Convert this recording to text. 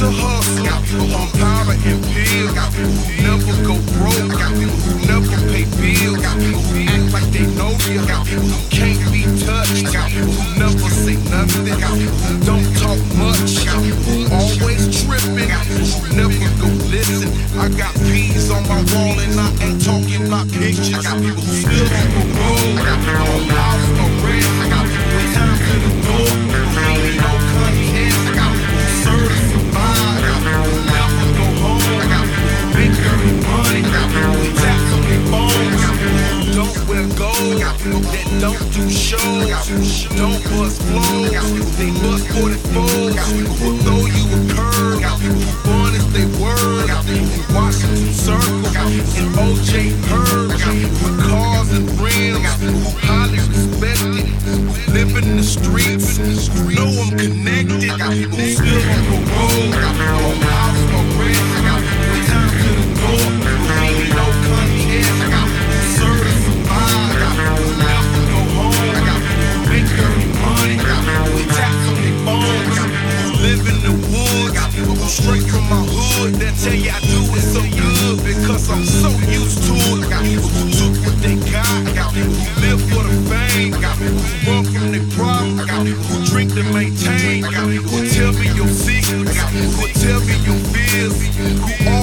to hustle on powder and pills. Never go broke, never pay bills. Act like they know you, can't be touched. Never say nothing, don't talk much. Always tripping, never go listen. I got peas on my wall and I ain't talking about pictures. Still on the road, on house, no rent. Time to the door, ain't no contest. Serve to survive, never go home. Make dirty money, taps on their phones. Don't wear gold, that don't do shows. Don't bust flows, they bust 44s. Will throw you a curve, fun is they word. In Washington Circle, and OJ Purge. With cars and rims, highly respected. Living the streets, know I'm connected. Still on the road, on house, no rent. Time to the door, ain't no contest. Serve to survive, never go home. Make dirty money, taps on their phones. Live in the woods, straight from my hood. That tell you I do it so good because I'm so used to it. Who took what they got, who live for the fame, who run from their problem, who drink to maintain, who tell me your secrets, who tell me your fears, who